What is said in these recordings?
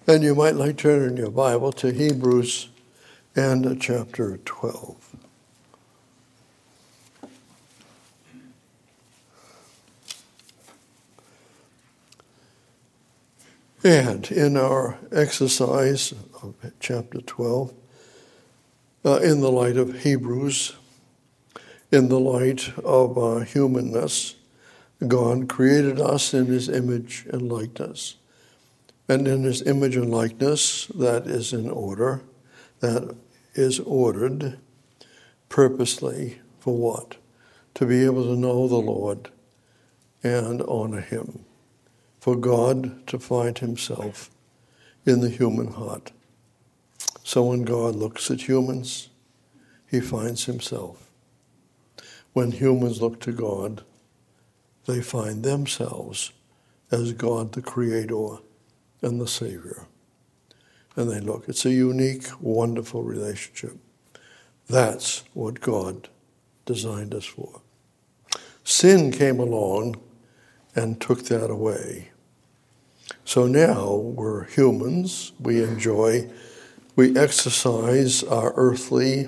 And you might like to turn in your Bible to Hebrews and chapter 12. And in our exercise of chapter 12, in the light of Hebrews, in the light of our humanness, God created us in his image and likeness. And in his image and likeness, that is in order, that is ordered purposely for what? To be able to know the Lord and honor him. For God to find himself in the human heart. So when God looks at humans, he finds himself. When humans look to God, they find themselves as God the Creator and the Savior. And they look. It's a unique, wonderful relationship. That's what God designed us for. Sin came along and took that away. So now we're humans. We exercise our earthly,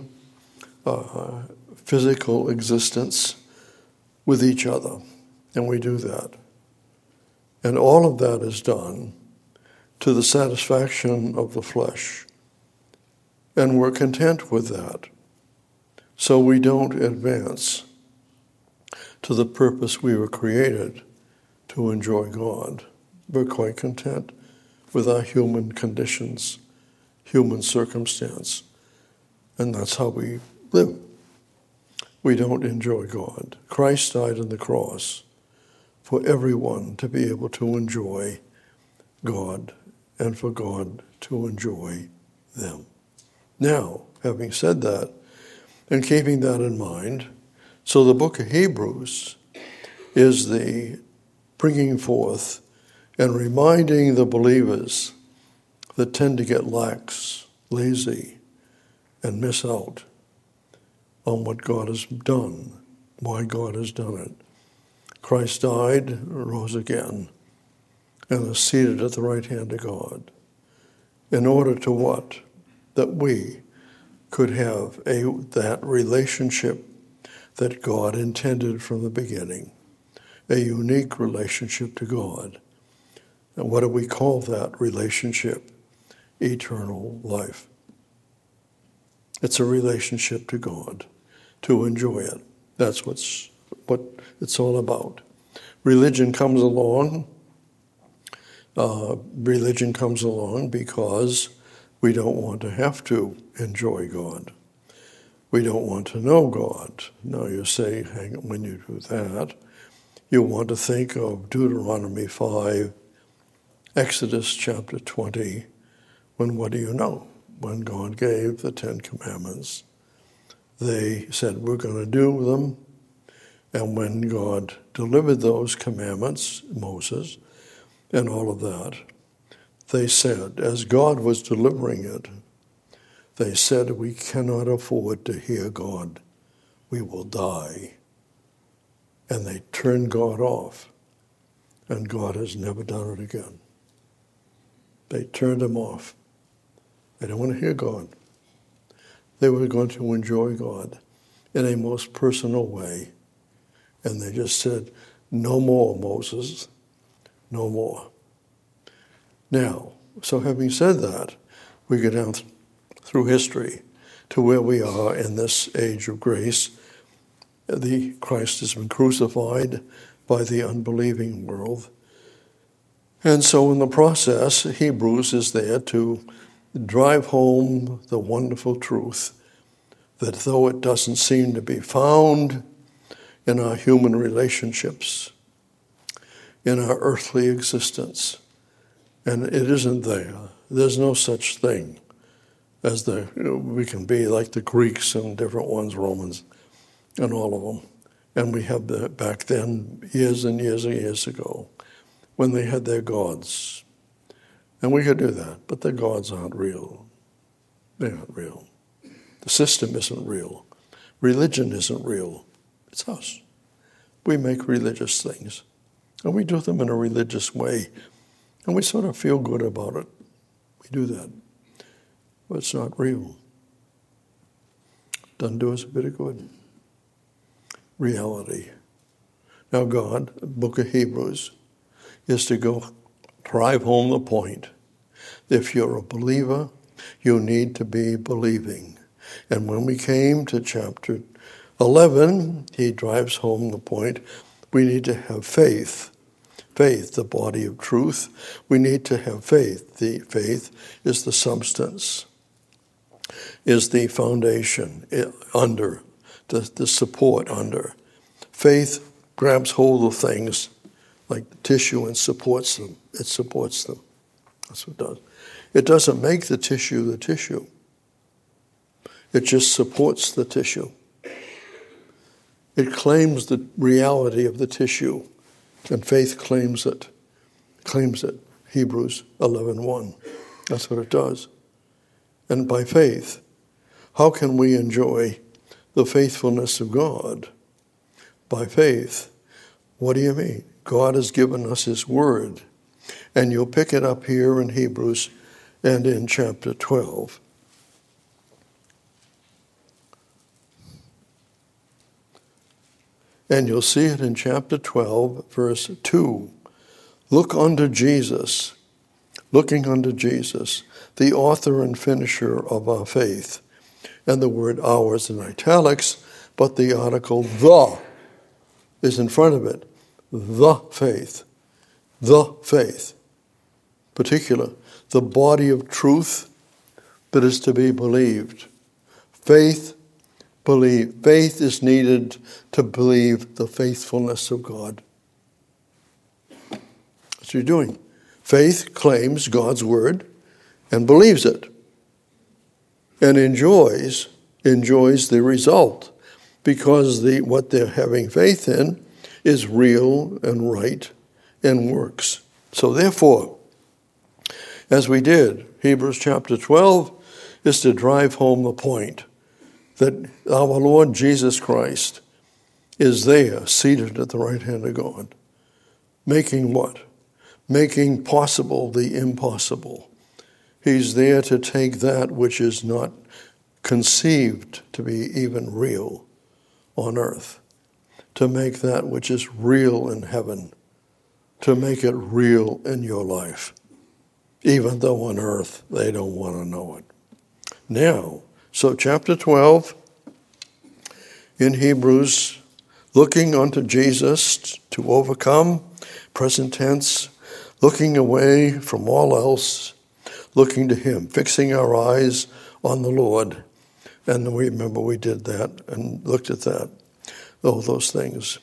physical existence with each other. And we do that. And all of that is done to the satisfaction of the flesh. And we're content with that. So we don't advance to the purpose we were created to enjoy God. We're quite content with our human conditions, human circumstance. And that's how we live. We don't enjoy God. Christ died on the cross for everyone to be able to enjoy God and for God to enjoy them. Now, having said that, and keeping that in mind, so the book of Hebrews is the bringing forth and reminding the believers that tend to get lax, lazy, and miss out on what God has done, why God has done it. Christ died, rose again, and is seated at the right hand of God. In order to what? That we could have that relationship that God intended from the beginning, a unique relationship to God. And what do we call that relationship? Eternal life. It's a relationship to God, to enjoy it. That's what it's all about. Religion comes along. Because we don't want to have to enjoy God. We don't want to know God. Now you say, when you do that, you want to think of Deuteronomy 5, Exodus chapter 20, when what do you know? When God gave the Ten Commandments, they said, we're going to do them. And when God delivered those commandments, Moses, and all of that, they said, as God was delivering it, they said, we cannot afford to hear God. We will die. And they turned God off. And God has never done it again. They turned him off. They don't want to hear God. They were going to enjoy God in a most personal way. And they just said, no more, Moses, no more. Now, so having said that, we go down through history to where we are in this age of grace. Christ has been crucified by the unbelieving world. And so in the process, Hebrews is there to drive home the wonderful truth that though it doesn't seem to be found in our human relationships, in our earthly existence, and it isn't there. There's no such thing as we can be like the Greeks and different ones, Romans, and all of them. And we have that back then, years and years and years ago, when they had their gods. And we could do that, but the gods aren't real. They're not real. The system isn't real. Religion isn't real. It's us. We make religious things, and we do them in a religious way, and we sort of feel good about it. We do that. But it's not real. Doesn't do us a bit of good. Reality. Now God, the book of Hebrews, is to go drive home the point. If you're a believer, you need to be believing. And when we came to chapter 11, he drives home the point. We need to have faith. Faith, the body of truth. We need to have faith. The faith is the substance, is the foundation under, the support under. Faith grabs hold of things like the tissue and supports them. It supports them. That's what it does. It doesn't make the tissue the tissue. It just supports the tissue. It claims the reality of the tissue, and faith claims it. Hebrews 11:1. That's what it does. And by faith, how can we enjoy the faithfulness of God? By faith. What do you mean? God has given us his word. And you'll pick it up here in Hebrews and in chapter 12. And you'll see it in chapter 12, verse 2. Look unto Jesus, looking unto Jesus, the author and finisher of our faith. And the word ours in italics, but the article the is in front of it. The faith. The faith. Particular, the body of truth that is to be believed. Faith, believe. Faith is needed to believe the faithfulness of God. That's what you're doing. Faith claims God's word and believes it and enjoys the result because what they're having faith in is real and right and works. So therefore, as we did, Hebrews chapter 12 is to drive home the point that our Lord Jesus Christ is there, seated at the right hand of God, making what? Making possible the impossible. He's there to take that which is not conceived to be even real on earth, to make that which is real in heaven, to make it real in your life, even though on earth they don't want to know it. Now, so chapter 12 in Hebrews, looking unto Jesus to overcome, present tense, looking away from all else, looking to him, fixing our eyes on the Lord. And we remember we did that and looked at that, all those things.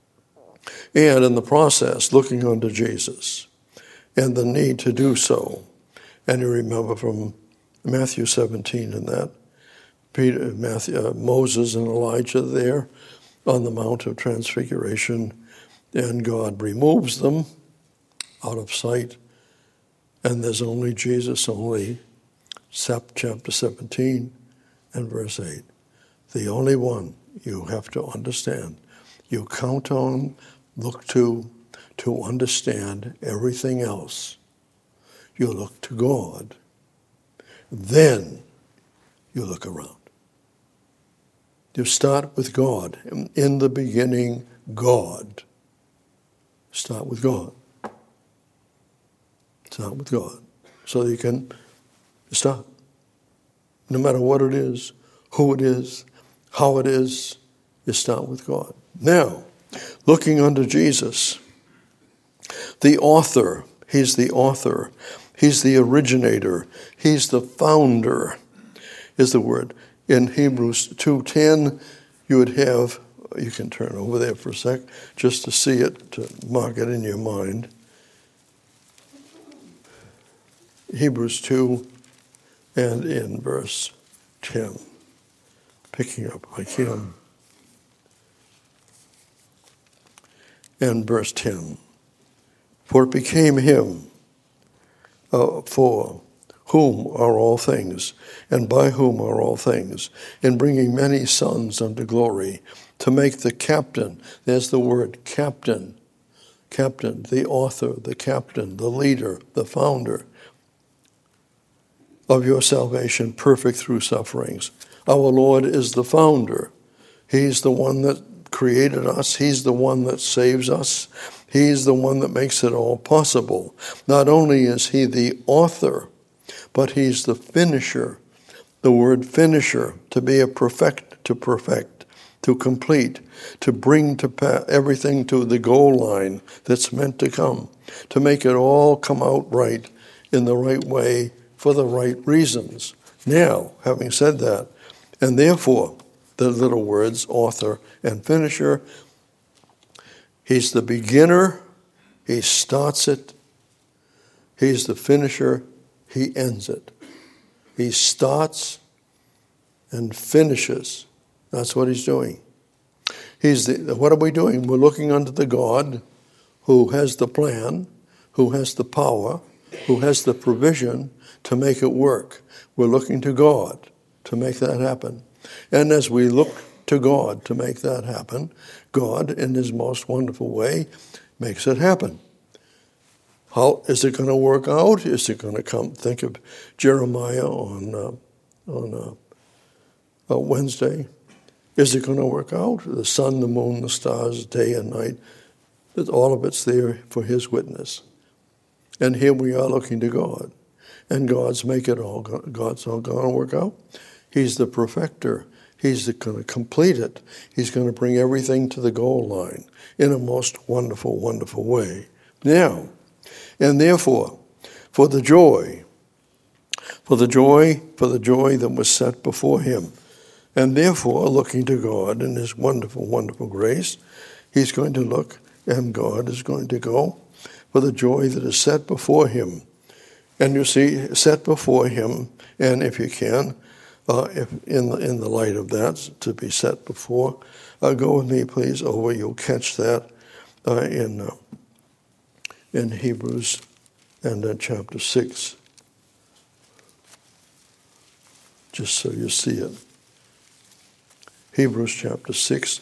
And in the process, looking unto Jesus and the need to do so. And you remember from Matthew 17 and that, Moses and Elijah there on the Mount of Transfiguration, and God removes them out of sight, and there's only Jesus, only chapter 17 and verse 8. The only one you have to understand. You count on, look to understand everything else. You look to God. Then you look around. You start with God. In the beginning, God. Start with God. Start with God. So you can start. No matter what it is, who it is, how it is, you start with God. Now, looking unto Jesus, the author, he's the author, he's the originator, he's the founder, is the word. In Hebrews 2:10, you would have, you can turn over there for a sec, just to see it, to mark it in your mind. Hebrews 2 and in verse 10, picking up like him. And verse 10, for it became him, for whom are all things, and by whom are all things, in bringing many sons unto glory, to make the captain, there's the word captain, the author, the captain, the leader, the founder, of your salvation, perfect through sufferings. Our Lord is the founder. He's the one that created us. He's the one that saves us. He's the one that makes it all possible. Not only is he the author, but he's the finisher. The word finisher, to be a perfect, to complete, to bring to everything to the goal line that's meant to come, to make it all come out right in the right way for the right reasons. Now, having said that, and therefore, the little words, author and finisher, he's the beginner, he starts it, he's the finisher, he ends it. He starts and finishes. That's what he's doing. What are we doing? We're looking unto the God who has the plan, who has the power, who has the provision to make it work. We're looking to God to make that happen. And as we look to God to make that happen, God, in his most wonderful way, makes it happen. How is it going to work out? Is it going to come? Think of Jeremiah on Wednesday. Is it going to work out? The sun, the moon, the stars, day and night, all of it's there for his witness. And here we are looking to God. And God's all going to work out. He's the perfecter. He's going to complete it. He's going to bring everything to the goal line in a most wonderful, wonderful way. Now, and therefore, for the joy that was set before him, and therefore, looking to God in his wonderful, wonderful grace, he's going to look, and God is going to go for the joy that is set before him. And you see, set before him, and if you can, if in the light of that, to be set before, go with me, please, over. You'll catch that in Hebrews and chapter 6, just so you see it. Hebrews chapter 6.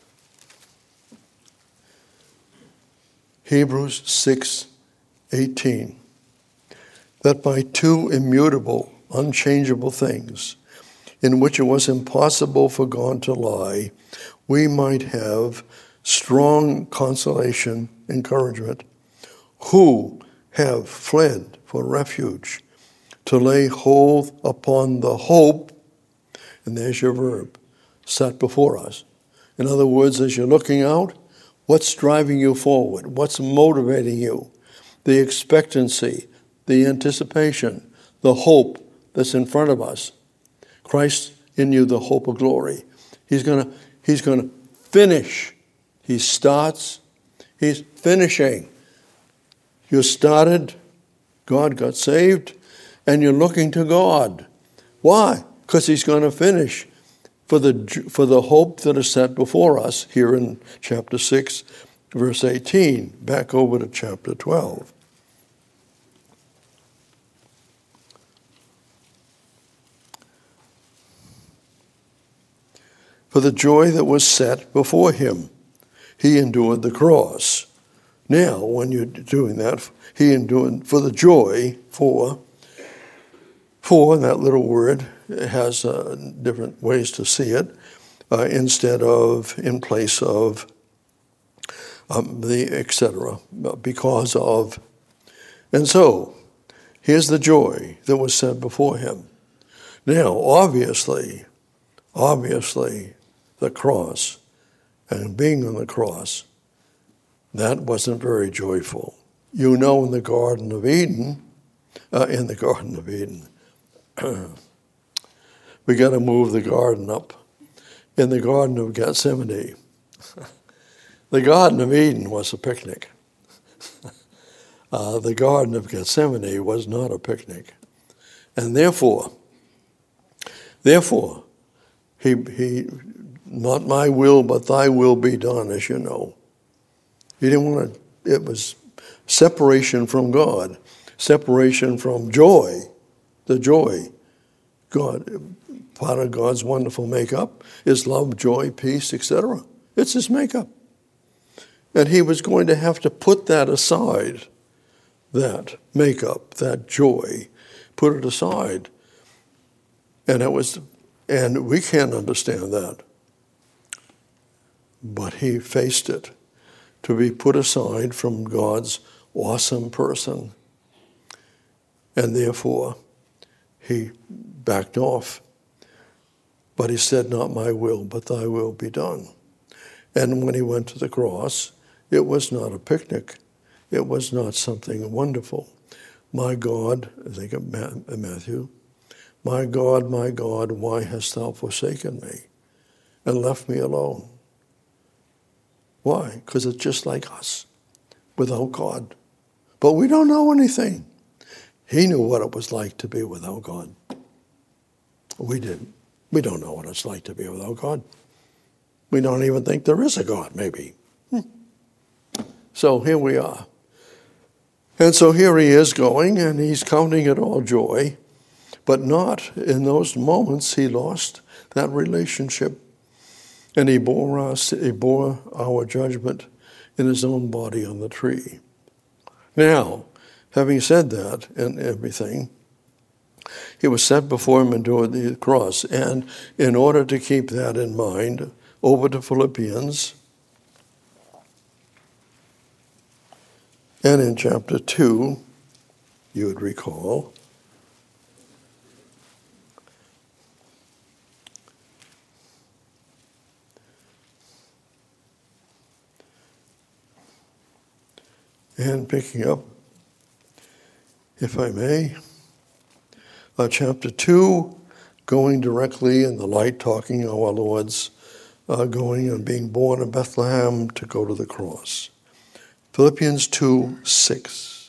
Hebrews 6:18. That by two immutable, unchangeable things, in which it was impossible for God to lie, we might have strong consolation, encouragement, who have fled for refuge, to lay hold upon the hope, and there's your verb, set before us. In other words, as you're looking out, what's driving you forward? What's motivating you? The expectancy, the anticipation, the hope that's in front of us. Christ in you, the hope of glory. He's going to finish. He starts, he's finishing. You started, God got saved, and you're looking to God. Why? Because he's going to finish for the hope that is set before us here in chapter 6, verse 18. Back over to chapter 12. For the joy that was set before him, he endured the cross. Now, when you're doing that, he endured for the joy, for that little word has different ways to see it, instead of, in place of, the etc., because of. And so, here's the joy that was set before him. Now, obviously, the cross, and being on the cross, that wasn't very joyful. You know, in the Garden of Eden, we got to move the garden up. In the Garden of Gethsemane, the Garden of Eden was a picnic. The Garden of Gethsemane was not a picnic. And therefore, he not my will, but thy will be done, as you know. He didn't want to, it was separation from God, separation from joy, the joy. God, part of God's wonderful makeup is love, joy, peace, etc. It's his makeup. And he was going to have to put that aside, that makeup, that joy, put it aside. And we can't understand that. But he faced it, to be put aside from God's awesome person. And therefore, he backed off. But he said, not my will, but thy will be done. And when he went to the cross, it was not a picnic. It was not something wonderful. My God, I think of Matthew, my God, why hast thou forsaken me and left me alone? Why? Because it's just like us, without God. But we don't know anything. He knew what it was like to be without God. We didn't. We don't know what it's like to be without God. We don't even think there is a God, maybe. So here we are. And so here he is going, and he's counting it all joy, but not in those moments he lost that relationship. And he bore our judgment in his own body on the tree. Now, having said that and everything, he was set before him and endured the cross. And in order to keep that in mind, over to Philippians, and in chapter 2, you would recall, and picking up, if I may, chapter 2, going directly in the light, talking of our Lord's going and being born in Bethlehem to go to the cross. Philippians 2:6.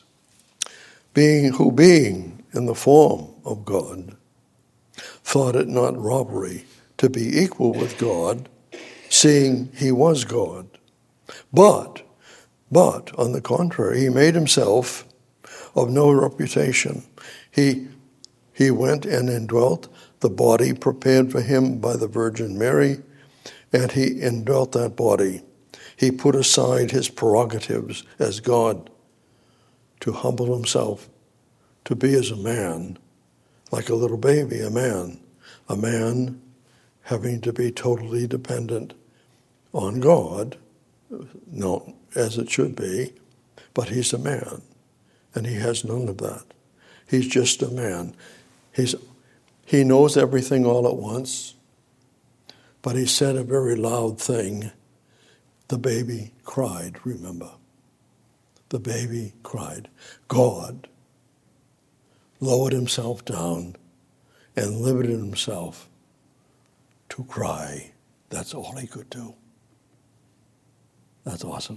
Being in the form of God, thought it not robbery to be equal with God, seeing he was God. But, on the contrary, he made himself of no reputation. He went and indwelt the body prepared for him by the Virgin Mary, and he indwelt that body. He put aside his prerogatives as God to humble himself, to be as a man, like a little baby, a man having to be totally dependent on God, not as it should be, but he's a man, and he has none of that. He's just a man. He knows everything all at once, but he said a very loud thing. The baby cried, remember. The baby cried. God lowered himself down and limited himself to cry. That's all he could do. That's awesome.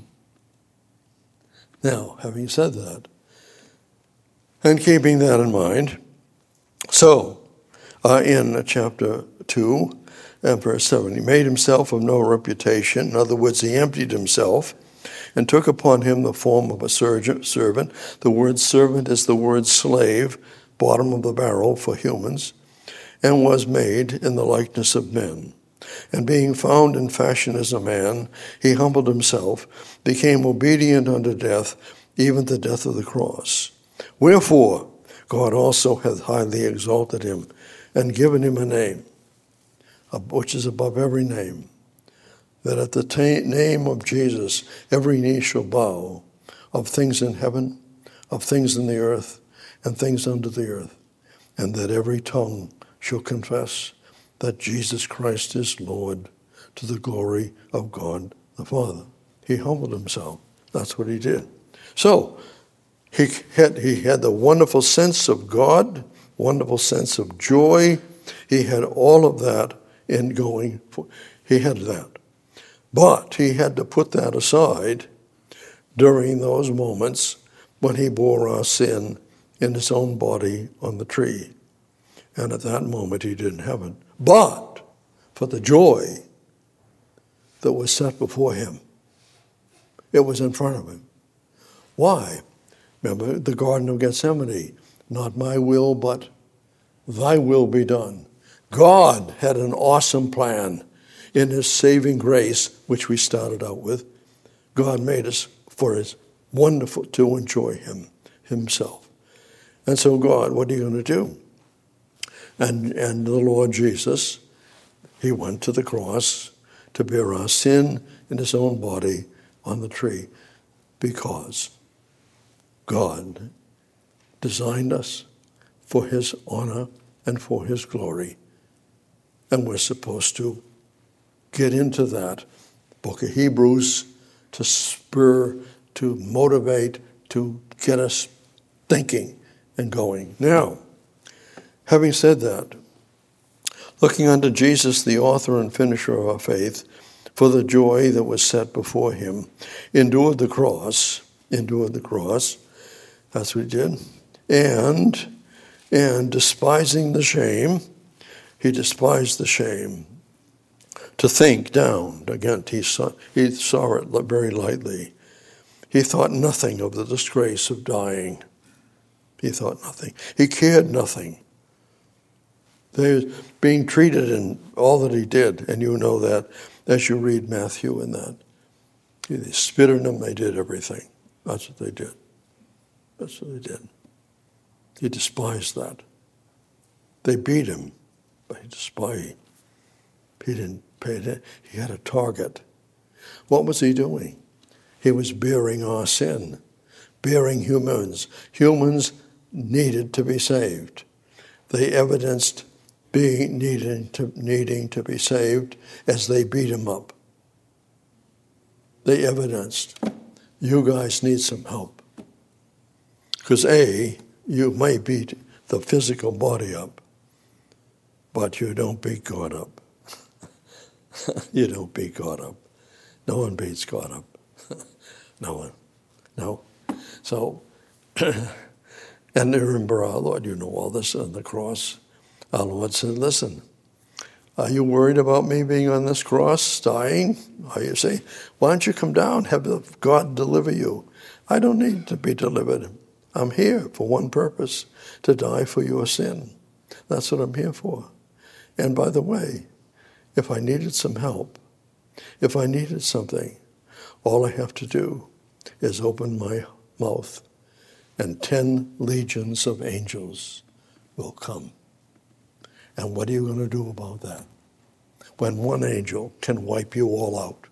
Now, having said that, and keeping that in mind, so in chapter 2 and verse 7, he made himself of no reputation. In other words, he emptied himself and took upon him the form of a servant. The word servant is the word slave, bottom of the barrel for humans, and was made in the likeness of men. And being found in fashion as a man, he humbled himself, became obedient unto death, even the death of the cross. Wherefore, God also hath highly exalted him, and given him a name, which is above every name, that at the name of Jesus every knee shall bow, of things in heaven, of things in the earth, and things under the earth, and that every tongue shall confess that Jesus Christ is Lord, to the glory of God the Father. He humbled himself. That's what he did. So, he had the wonderful sense of God, wonderful sense of joy. He had all of that in going. He had that. But he had to put that aside during those moments when he bore our sin in his own body on the tree. And at that moment he didn't have it. But for the joy that was set before him, it was in front of him. Why? Remember the Garden of Gethsemane. Not my will, but thy will be done. God had an awesome plan in his saving grace, which we started out with. God made us for his wonderful to enjoy himself. And so God, what are you going to do? And the Lord Jesus, he went to the cross to bear our sin in his own body on the tree, because God designed us for his honor and for his glory. And we're supposed to get into that book of Hebrews to spur, to motivate, to get us thinking and going. Now, having said that, looking unto Jesus, the author and finisher of our faith, for the joy that was set before him, endured the cross, that's what he did, and despising the shame, he despised the shame. To think down, again, he saw it very lightly. He thought nothing of the disgrace of dying. He thought nothing. He cared nothing. They was being treated in all that he did, and you know that as you read Matthew and that. They spit on him, they did everything. That's what they did. That's what they did. He despised that. They beat him, but he despised. He didn't pay attention. He had a target. What was he doing? He was bearing our sin, bearing humans. Humans needed to be saved. They evidenced needing to be saved as they beat him up. They evidenced, you guys need some help. Because you may beat the physical body up, but you don't beat God up. You don't beat God up. No one beats God up. No one. No. So, and remember our Lord, you know all this on the cross. Our Lord said, listen, are you worried about me being on this cross, dying? Are you saying, why don't you come down, have God deliver you? I don't need to be delivered. I'm here for one purpose, to die for your sin. That's what I'm here for. And by the way, if I needed some help, if I needed something, all I have to do is open my mouth, and 10 legions of angels will come. And what are you going to do about that? When one angel can wipe you all out.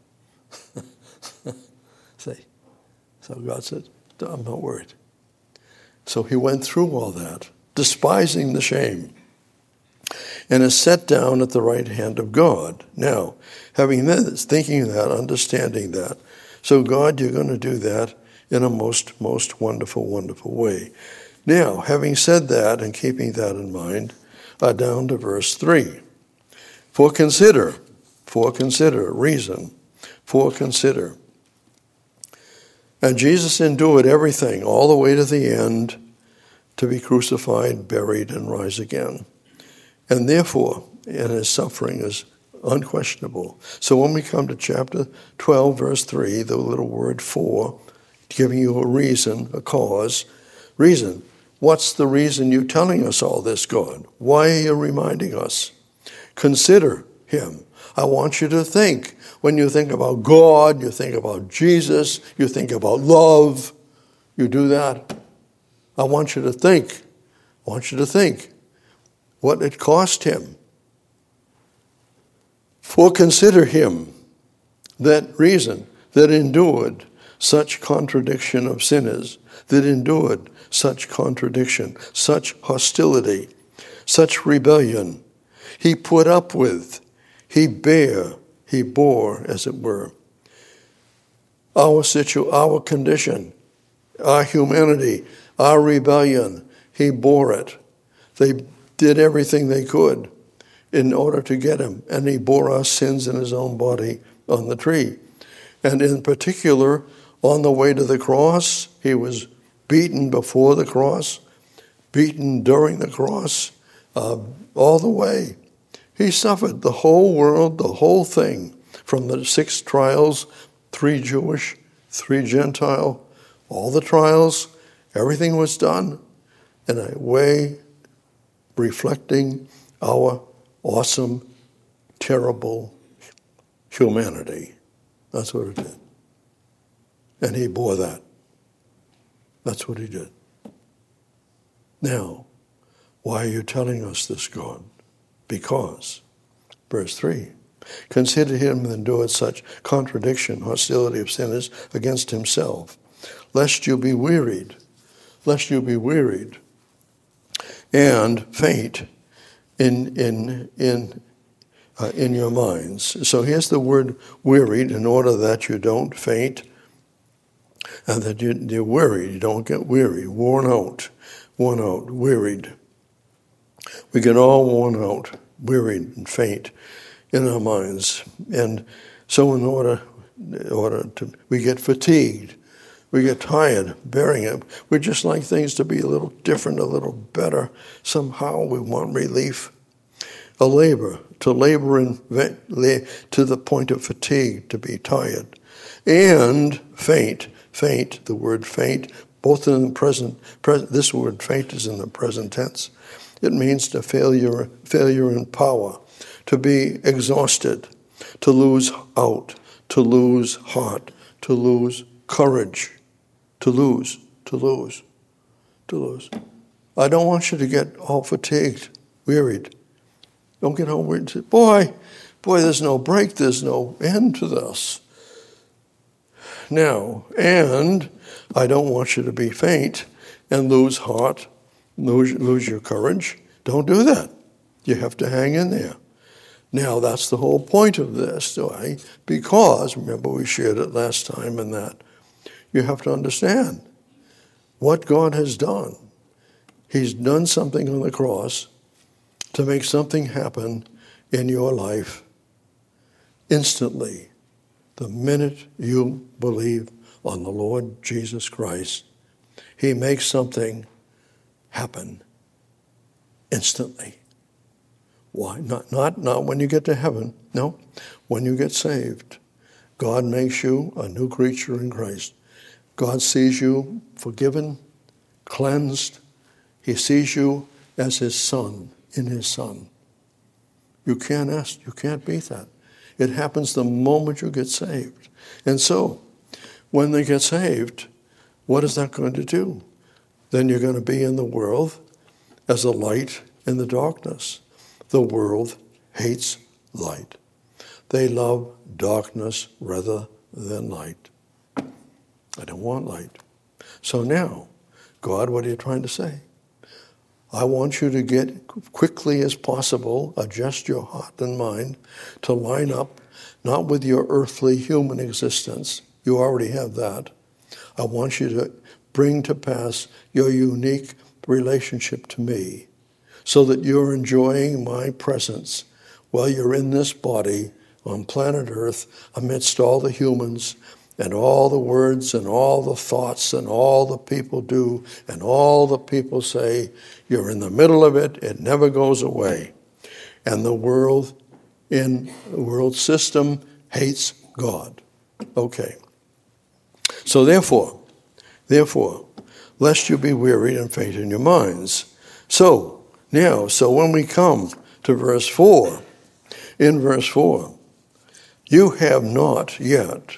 See? So God said, I'm not worried. So he went through all that, despising the shame, and is set down at the right hand of God. Now, having this, thinking that, understanding that, so God, you're going to do that in a most, most wonderful, wonderful way. Now, having said that and keeping that in mind, down to verse 3. For consider, reason, for consider. And Jesus endured everything, all the way to the end, to be crucified, buried, and rise again. And therefore, and his suffering is unquestionable. So when we come to chapter 12, verse 3, the little word for, giving you a reason, a cause, reason. What's the reason you're telling us all this, God? Why are you reminding us? Consider him. I want you to think. When you think about God, you think about Jesus, you think about love, you do that. I want you to think. I want you to think what it cost him. For consider him, that reason, that endured such contradiction of sinners, that endured such contradiction, such hostility, such rebellion. He put up with, he bore, as it were, our condition, our humanity, our rebellion. He bore it. They did everything they could in order to get him, and he bore our sins in his own body on the tree. And in particular, on the way to the cross, he was beaten before the cross, beaten during the cross, all the way. He suffered the whole world, the whole thing, from the 6 trials, 3 Jewish, 3 Gentile, all the trials, everything was done in a way reflecting our awesome, terrible humanity. That's what it did. And he bore that. That's what he did. Now, why are you telling us this, God? Because, verse 3, consider him that endured such contradiction, hostility of sinners against himself, lest you be wearied, and faint in your minds. So here's the word wearied, in order that you don't faint and that you're worried, you don't get weary, worn out, wearied. We get all worn out, wearied and faint in our minds. And so in order to, we get fatigued, we get tired bearing it. We just like things to be a little different, a little better. Somehow we want relief. To labor to the point of fatigue, to be tired. And faint, the word faint, both in the present, this word faint is in the present tense. It means to failure in power, to be exhausted, to lose out, to lose heart, to lose courage, to lose. I don't want you to get all fatigued, wearied. Don't get all wearied and say, boy, there's no break, there's no end to this. Now, and I don't want you to be faint and lose heart, lose your courage. Don't do that. You have to hang in there. Now, that's the whole point of this, right? Because, remember we shared it last time, and that you have to understand what God has done. He's done something on the cross to make something happen in your life instantly. The minute you believe on the Lord Jesus Christ, he makes something happen instantly. Why? Not when you get to heaven. No, when you get saved. God makes you a new creature in Christ. God sees you forgiven, cleansed. He sees you as his son, in his son. You can't beat that. It happens the moment you get saved. And so, when they get saved, what is that going to do? Then you're going to be in the world as a light in the darkness. The world hates light. They love darkness rather than light. I don't want light. So now, God, what are you trying to say? I want you to get quickly as possible, adjust your heart and mind to line up, not with your earthly human existence. You already have that. I want you to bring to pass your unique relationship to me so that you're enjoying my presence while you're in this body on planet Earth amidst all the humans and all the words and all the thoughts and all the people do and all the people say. You're in the middle of it. It never goes away. And the world system hates God. Okay. So therefore, lest you be wearied and faint in your minds. So when we come to verse 4, in verse 4, you have not yet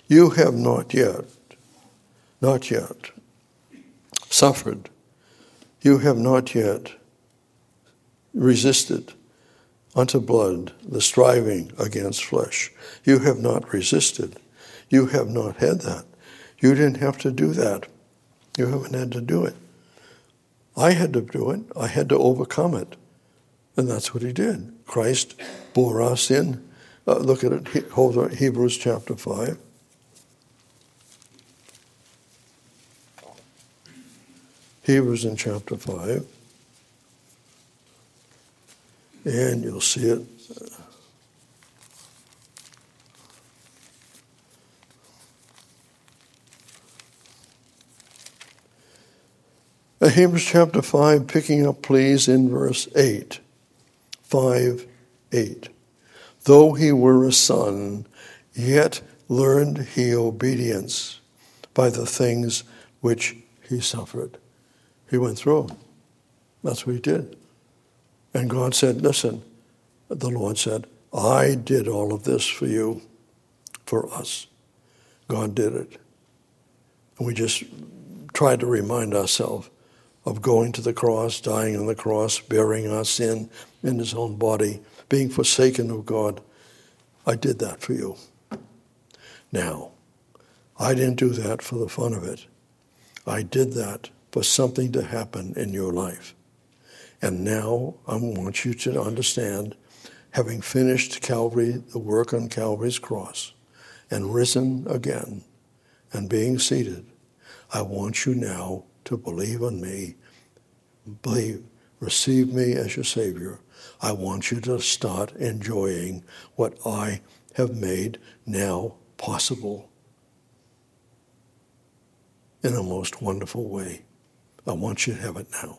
suffered. You have not yet resisted unto blood the striving against flesh. You have not resisted. You have not had that. You didn't have to do that. You haven't had to do it. I had to do it. I had to overcome it. And that's what he did. Christ bore our sin. Look at it. Hold on. Hebrews chapter 5. Hebrews in chapter 5. And you'll see it. Hebrews chapter 5, picking up, please, in verse 8. 5:8. Though he were a son, yet learned he obedience by the things which he suffered. He went through them. That's what he did. And God said, listen, the Lord said, I did all of this for you, for us. God did it. And we just tried to remind ourselves of going to the cross, dying on the cross, bearing our sin in his own body, being forsaken of God. I did that for you. Now, I didn't do that for the fun of it. I did that for something to happen in your life. And now I want you to understand, having finished Calvary, the work on Calvary's cross, and risen again, and being seated, I want you now to believe in me, receive me as your Savior. I want you to start enjoying what I have made now possible in a most wonderful way. I want you to have it now.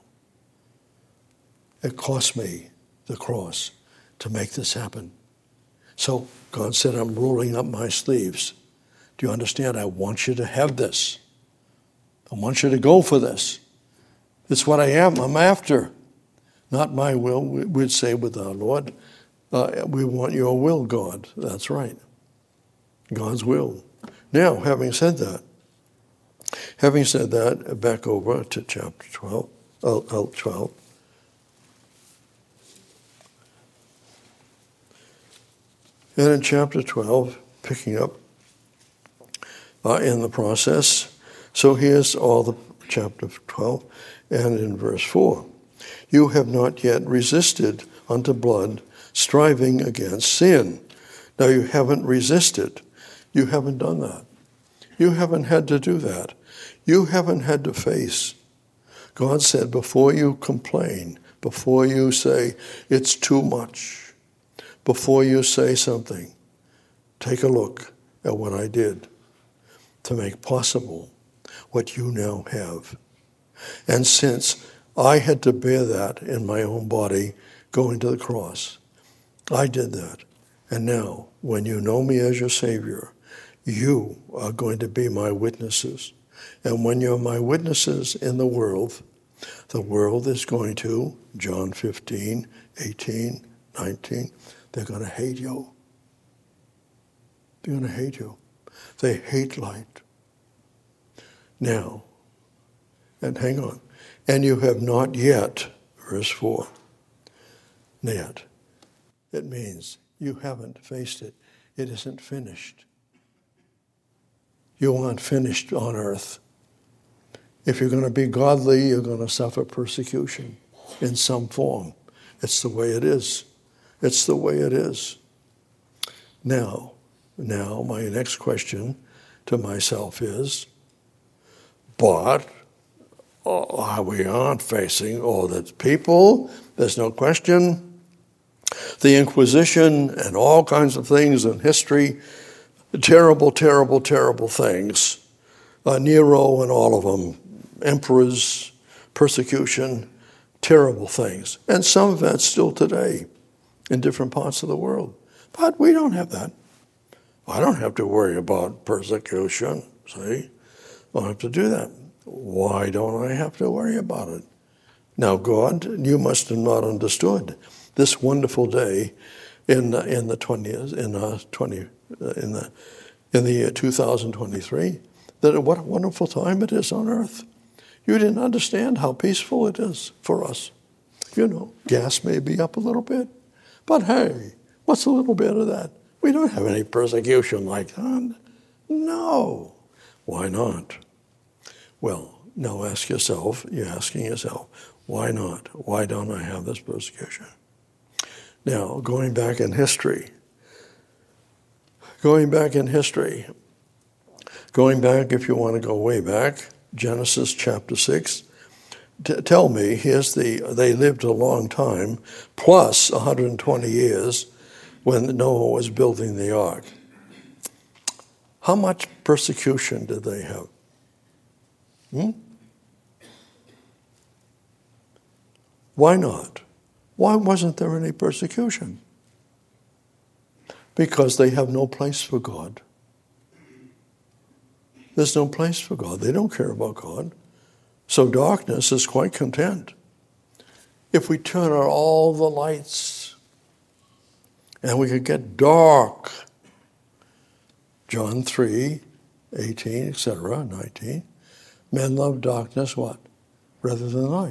It cost me the cross to make this happen. So God said, I'm rolling up my sleeves. Do you understand? I want you to have this. I want you to go for this. It's what I am. I'm after. Not my will, we'd say with our Lord. We want your will, God. That's right. God's will. Now, having said that, back over to chapter 12. And in chapter 12, picking up in the process, so here's all the chapter 12, and in verse 4, you have not yet resisted unto blood, striving against sin. Now you haven't resisted. You haven't done that. You haven't had to do that. You haven't had to face. God said, before you complain, before you say it's too much, before you say something, take a look at what I did to make possible what you now have. And since I had to bear that in my own body going to the cross, I did that. And now, when you know me as your Savior, you are going to be my witnesses. And when you're my witnesses in the world is going to, John 15, 18, 19, they're going to hate you. They're going to hate you. They hate light. Now, and hang on, and you have not yet, verse 4, yet. It means you haven't faced it. It isn't finished. You aren't finished on earth. If you're going to be godly, you're going to suffer persecution in some form. It's the way it is. It's the way it is. Now, my next question to myself is, but we aren't facing all the people. There's no question. The Inquisition and all kinds of things in history, terrible, terrible, terrible things. Nero and all of them, emperors, persecution, terrible things. And some of that still today in different parts of the world. But we don't have that. I don't have to worry about persecution, see? I don't have to do that. Why don't I have to worry about it? Now, God, you must have not understood this wonderful day in the year 2023. That what a wonderful time it is on earth. You didn't understand how peaceful it is for us. You know, gas may be up a little bit, but hey, what's a little bit of that? We don't have any persecution like that. No. Why not? Well, now you're asking yourself, why not? Why don't I have this persecution? Now, going back in history, if you want to go way back, Genesis chapter 6, tell me, they lived a long time, plus 120 years when Noah was building the ark. How much persecution did they have? Why not? Why wasn't there any persecution? Because they have no place for God. There's no place for God. They don't care about God. So darkness is quite content. If we turn on all the lights and we could get dark, John 3, 18, etc., 19, men love darkness, what? rather than light.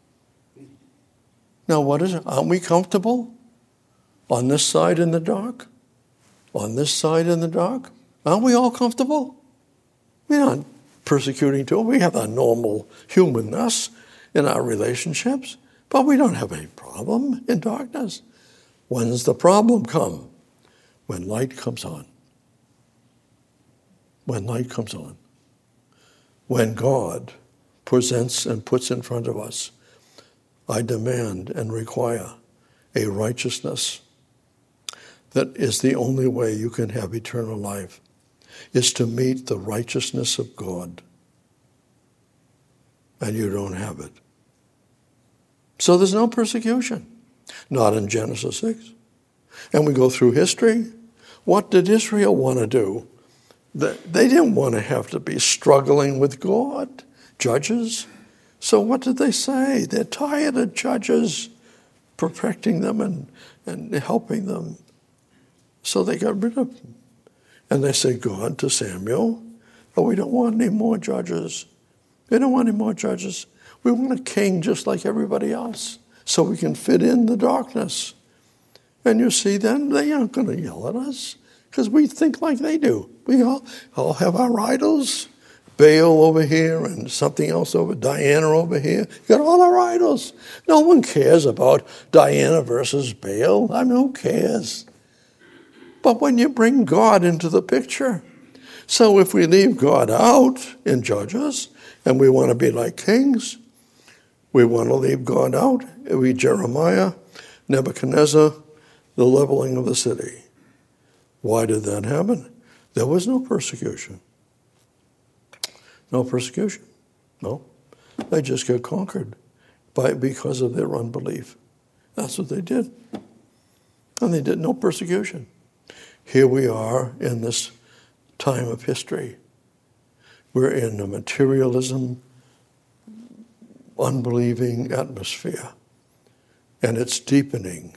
Now what is it? Aren't we comfortable? On this side in the dark? On this side in the dark? Aren't we all comfortable? We're not persecuting too. We have a normal humanness in our relationships, but we don't have any problem in darkness. When does the problem come? When light comes on. When light comes on. When God presents and puts in front of us, I demand and require a righteousness that is the only way you can have eternal life, is to meet the righteousness of God. And you don't have it. So there's no persecution. Not in Genesis 6. And we go through history. What did Israel want to do? They didn't want to have to be struggling with God, judges. So what did they say? They're tired of judges perfecting them and helping them. So they got rid of them. And they said, God, to Samuel, oh, we don't want any more judges. We don't want any more judges. We want a king just like everybody else so we can fit in the darkness. And you see, then they aren't going to yell at us because we think like they do. We all have our idols. Baal over here and something else over, Diana over here. You got all our idols. No one cares about Diana versus Baal. I mean, who cares? But when you bring God into the picture, so if we leave God out in Judges and we want to be like kings, we want to leave God out. We Jeremiah, Nebuchadnezzar, the leveling of the city. Why did that happen? There was no persecution. No persecution. No. They just got conquered because of their unbelief. That's what they did. And they did no persecution. Here we are in this time of history. We're in a materialism, unbelieving atmosphere. And it's deepening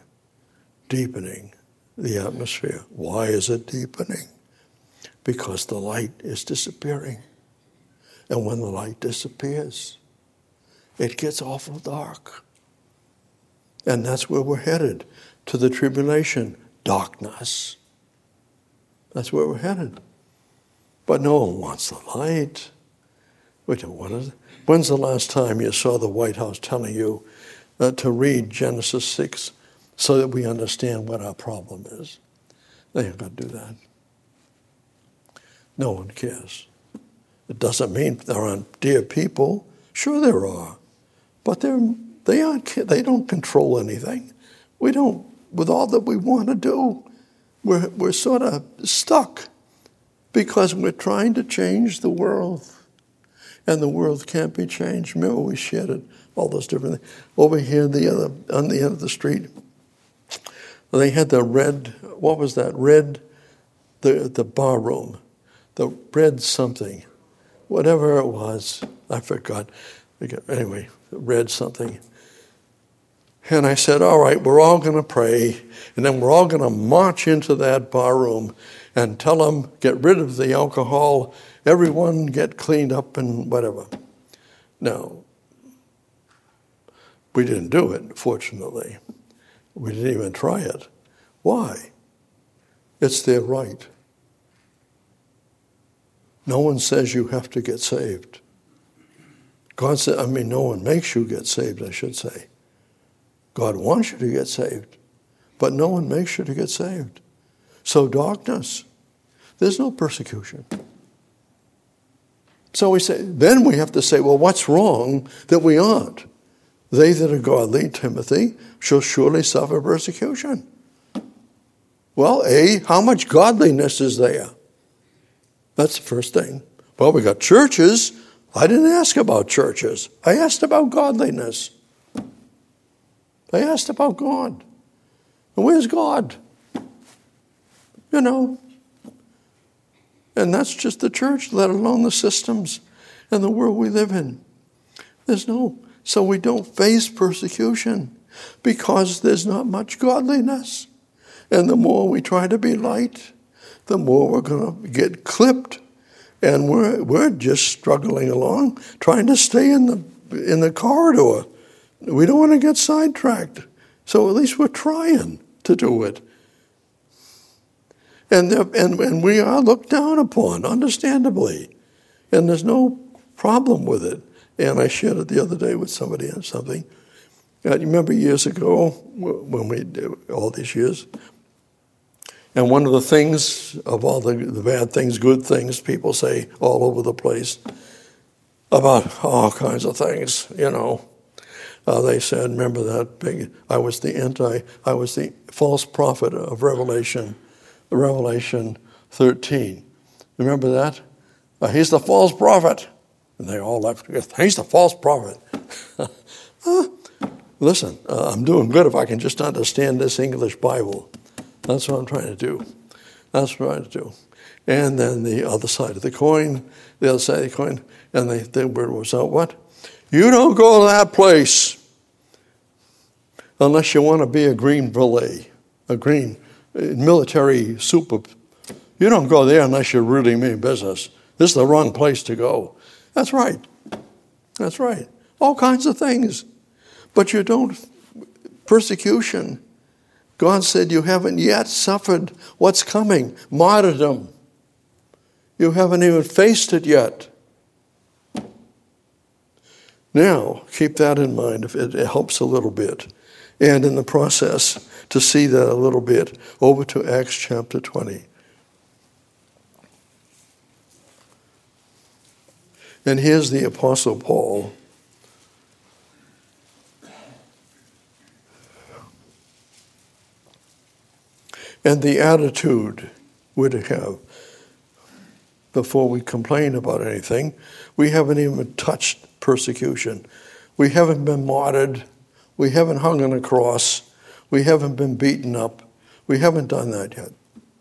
the atmosphere. Why is it deepening? Because the light is disappearing. And when the light disappears, it gets awful dark. And that's where we're headed, to the tribulation, darkness. That's where we're headed. But no one wants the light. We don't want it. When's the last time you saw the White House telling you to read Genesis 6 so that we understand what our problem is? They ain't going to do that. No one cares. It doesn't mean there aren't dear people. Sure there are. But they don't control anything. We don't, with all that we want to do, we're sort of stuck because we're trying to change the world. And the world can't be changed. Remember we shared it, all those different things. Over here on the end of the street, they had the red, what was that? Red, the bar room. The red something. Whatever it was, I forgot. Anyway, red something. And I said, all right, we're all going to pray, and then we're all going to march into that bar room and tell them, get rid of the alcohol, everyone get cleaned up and whatever. Now, we didn't do it, fortunately. We didn't even try it. Why? It's their right. No one says you have to get saved. God said, no one makes you get saved, I should say. God wants you to get saved, but no one makes you to get saved. So darkness, there's no persecution. So then we have to say, well, what's wrong that we aren't? They that are godly, Timothy, shall surely suffer persecution. Well, how much godliness is there? That's the first thing. Well, we got churches. I didn't ask about churches. I asked about godliness. I asked about God. And where's God? And that's just the church, let alone the systems and the world we live in. So we don't face persecution because there's not much godliness. And the more we try to be light, the more we're going to get clipped. And we're just struggling along, trying to stay in in the corridor. We don't want to get sidetracked. So at least we're trying to do it. And we are looked down upon, understandably. And there's no problem with it. And I shared it the other day with somebody on something. You remember years ago, when we did all these years, and one of the things, of all the bad things, good things, people say all over the place about all kinds of things, They said, remember that big, I was the false prophet of Revelation 13. Remember that? He's the false prophet. And they all laughed. He's the false prophet. Listen, I'm doing good if I can just understand this English Bible. That's what I'm trying to do. And then the other side of the coin, and the word was out, what? You don't go to that place unless you want to be a green beret, a green military super. You don't go there unless you really mean business. This is the wrong place to go. That's right. All kinds of things. But you don't, persecution. God said you haven't yet suffered what's coming, martyrdom. You haven't even faced it yet. Now, keep that in mind if it helps a little bit. And in the process, to see that a little bit, over to Acts chapter 20. And here's the Apostle Paul. And the attitude we're to have before we complain about anything. We haven't even touched persecution. We haven't been martyred. We haven't hung on a cross. We haven't been beaten up. We haven't done that yet.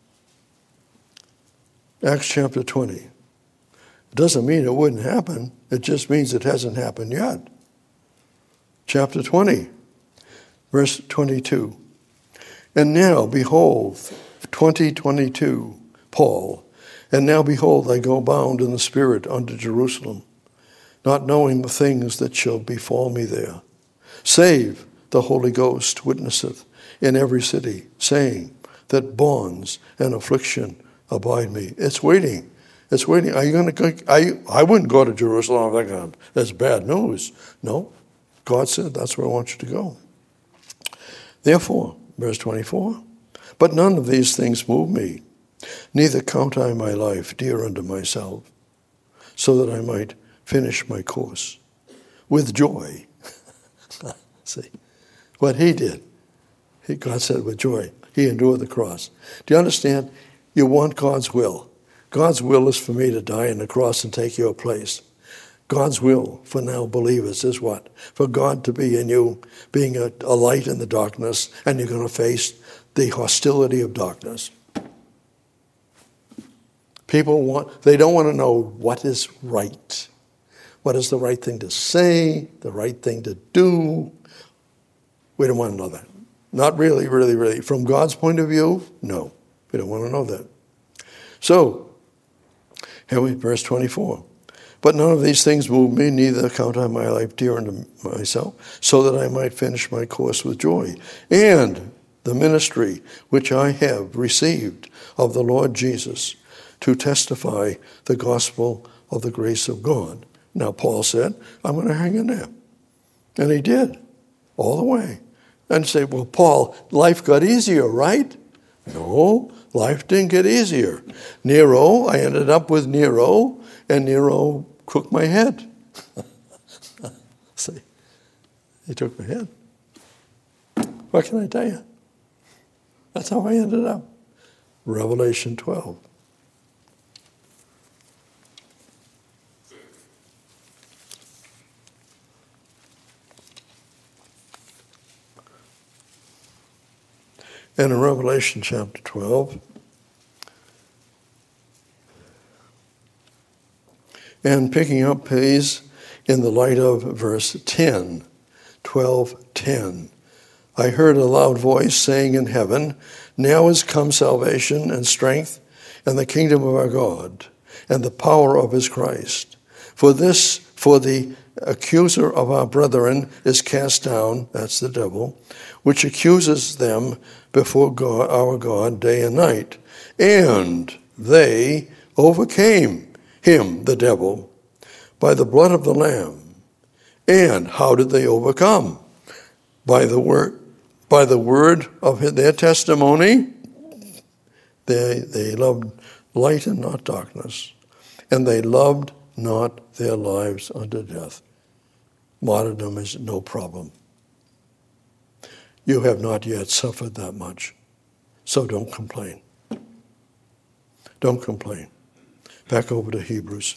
Acts chapter 20. It doesn't mean it wouldn't happen. It just means it hasn't happened yet. Chapter 20, verse 22. And now, behold, 20:22, Paul, and now, behold, I go bound in the Spirit unto Jerusalem, not knowing the things that shall befall me there, save the Holy Ghost witnesseth in every city, saying that bonds and affliction abide me. It's waiting. Are you going to go? I wouldn't go to Jerusalem. I'm thinking, that's bad news. No, God said that's where I want you to go. Therefore, verse 24, but none of these things move me, neither count I my life dear unto myself, so that I might finish my course with joy. See, what he did, God said with joy, he endured the cross. Do you understand? You want God's will. God's will is for me to die on the cross and take your place. God's will for now believers is what? For God to be in you, being a light in the darkness, and you're going to face the hostility of darkness. They don't want to know what is right. What is the right thing to say, the right thing to do? We don't want to know that. Not really, really, really. From God's point of view, no. We don't want to know that. So, here we verse 24. But none of these things move me, neither count I my life dear unto myself, so that I might finish my course with joy. And the ministry which I have received of the Lord Jesus to testify the gospel of the grace of God. Now, Paul said, I'm going to hang in there. And he did, all the way. And say, well, Paul, life got easier, right? No, life didn't get easier. Nero, I ended up with Nero, and Nero cooked my head. See, he took my head. What can I tell you? That's how I ended up. Revelation 12. And in Revelation chapter 12, and picking up pace in the light of verse 10, 12:10, I heard a loud voice saying in heaven, now is come salvation and strength and the kingdom of our God and the power of his Christ. For the accuser of our brethren is cast down, that's the devil, which accuses them before God, our God, day and night. And they overcame him, the devil, by the blood of the Lamb. And how did they overcome? By the word of their testimony. They loved light and not darkness, and they loved not their lives unto death. Martyrdom is no problem. You have not yet suffered that much, so don't complain. Don't complain. Back over to Hebrews.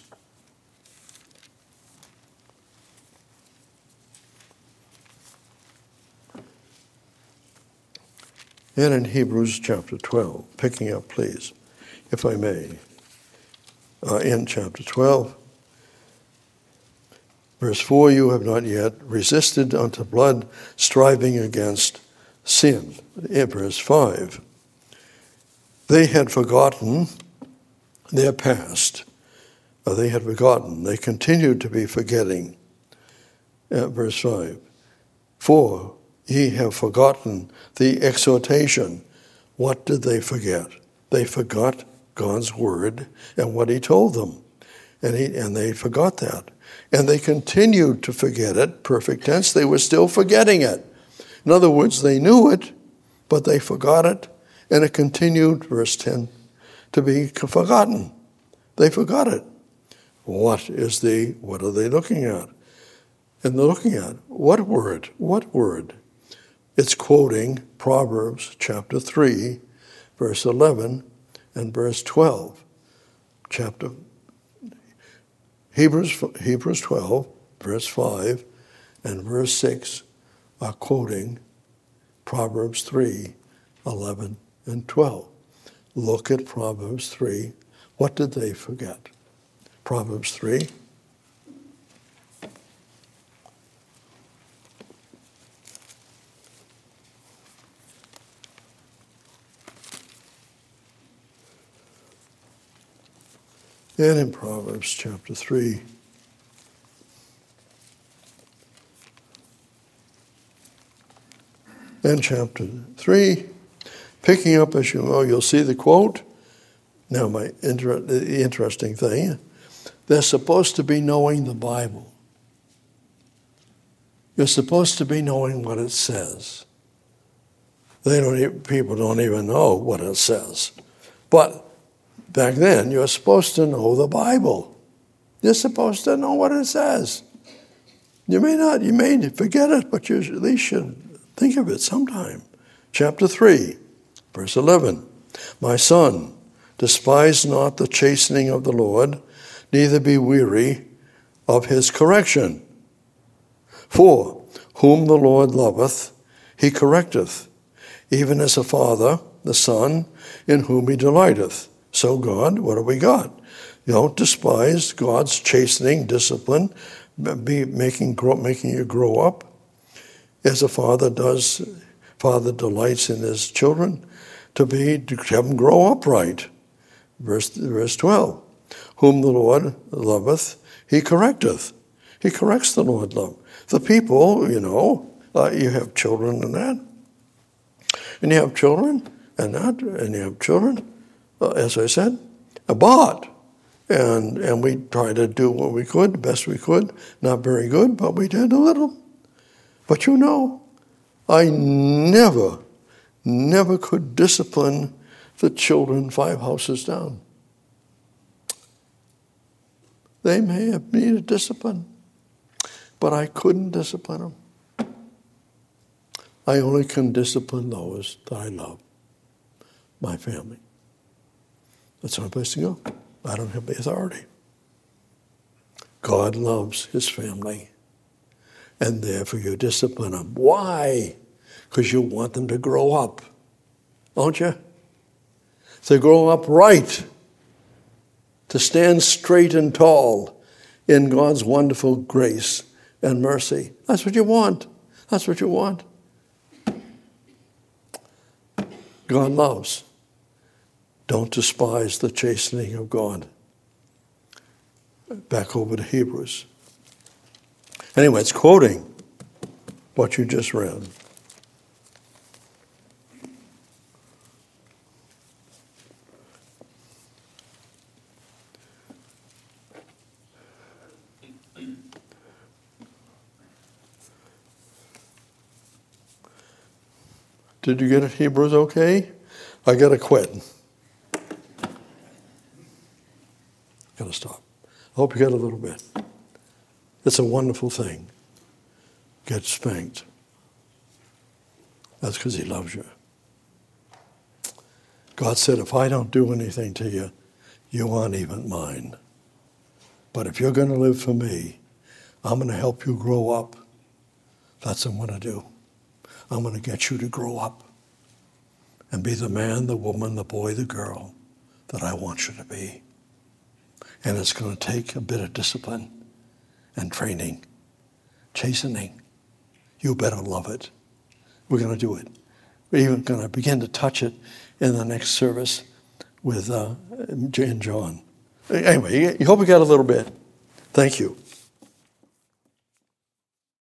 And in Hebrews chapter 12, picking up, please, if I may, in chapter 12, verse 4, you have not yet resisted unto blood, striving against sin. In verse 5, they had forgotten their past. They had forgotten. They continued to be forgetting. Verse 5, for ye have forgotten the exhortation. What did they forget? They forgot God's word and what he told them. And they forgot that. And they continued to forget it, perfect tense. They were still forgetting it. In other words, they knew it, but they forgot it, and it continued, verse 10, to be forgotten. They forgot it. What are they looking at? And they're looking at, what word? What word? It's quoting Proverbs chapter 3, verse 11 and verse 12. Hebrews 12, verse 5 and verse 6 are quoting Proverbs 3, 11 and 12. Look at Proverbs 3. What did they forget? Proverbs 3. And in Proverbs chapter 3, and chapter 3, picking up, as you know, you'll see the quote. Now, the interesting thing, they're supposed to be knowing the Bible. You're supposed to be knowing what it says. People don't even know what it says. But back then, you're supposed to know the Bible. You're supposed to know what it says. You may forget it, but you at least should think of it sometime. Chapter 3, verse 11. My son, despise not the chastening of the Lord, neither be weary of his correction. For whom the Lord loveth, he correcteth, even as a father, the son, in whom he delighteth. So God, what have we got? You don't despise God's chastening, discipline, making you grow up. As a father does, father delights in his children to have them grow upright. Verse 12. Whom the Lord loveth, he correcteth. He corrects the Lord love. The people, you have children and that. And you have children and that, and you have children. As I said, but, and we tried to do what we could, the best we could. Not very good, but we did a little. But I never could discipline the children 5 houses down. They may have needed discipline, but I couldn't discipline them. I only can discipline those that I love, my family. That's the only place to go. I don't have the authority. God loves his family, and therefore you discipline them. Why? Because you want them to grow up, don't you? To grow up right, to stand straight and tall in God's wonderful grace and mercy. That's what you want. That's what you want. God loves. Don't despise the chastening of God. Back over to Hebrews. Anyway, it's quoting what you just read. Did you get it, Hebrews okay? I got to quit. Got to stop. I hope you got a little bit. It's a wonderful thing. Get spanked. That's because he loves you. God said, if I don't do anything to you, you aren't even mine. But if you're going to live for me, I'm going to help you grow up. That's what I'm going to do. I'm going to get you to grow up and be the man, the woman, the boy, the girl that I want you to be. And it's going to take a bit of discipline and training, chastening. You better love it. We're going to do it. We're even going to begin to touch it in the next service with John. Anyway, you hope you got a little bit. Thank you.